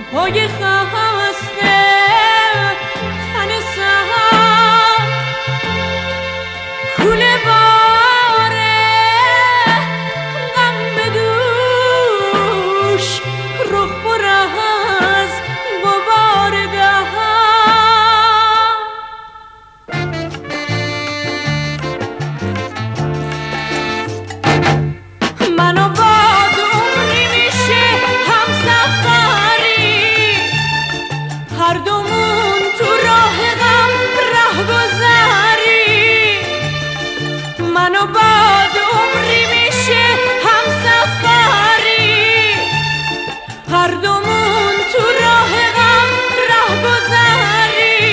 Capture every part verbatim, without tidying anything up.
پای خسته تن سهر کوله باره غم به دوش رخ بر از غبار دهر منو باد عمری میشه هم سفری هر دومون تو راه غم ره گذری منو باد عمری میشه هم سفری هر دومون تو راه غم ره گذری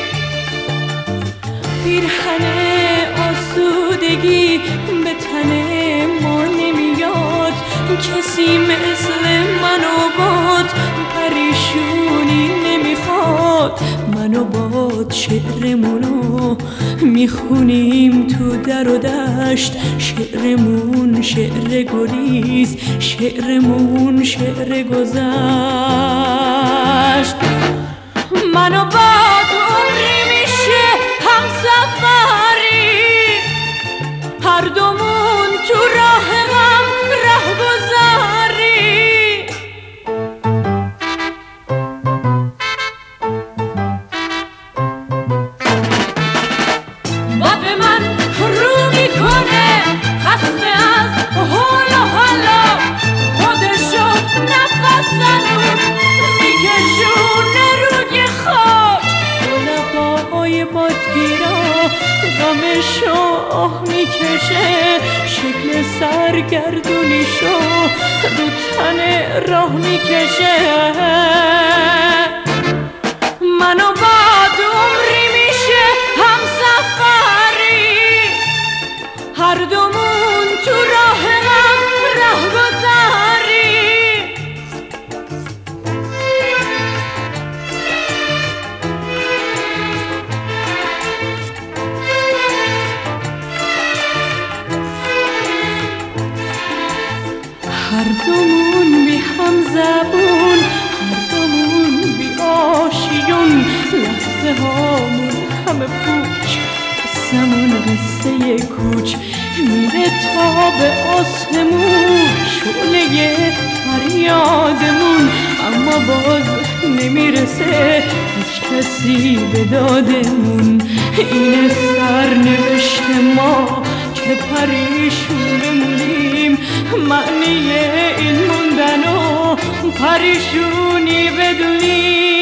پیرهن آسودگی به تن ما نمیاد کسی مثل منو باد پریشونی نمیخواد منو باد شعرمونو میخونیم تو در و دشت شعرمون شعر گریز شعرمون شعر گذشت منو باد عمری میشه هم سفری هر دومون تو راه غم ره گذری باد به من رو میکنه خسته از حال و حالا خودشو نفس زنون میکشونه روی خاک با لبای بادگیرا غمشو آه میکشه شکل سرگردونیشو رو تن راه میکشه منو باد عمری میشه هم سفری هر دومون تو راه غم ره گذری هر دومون بی هم زبون هر دومون بی آشیون لحظه هامون همه پوچ قصمون قصه کوچ میره تا به آسمون شعله فریادمون اما باز نمیرسه هیچ کسی به دادمون این سرنوشت ما که پریشون بمونیم معنی این موندن و پریشونی بدونیم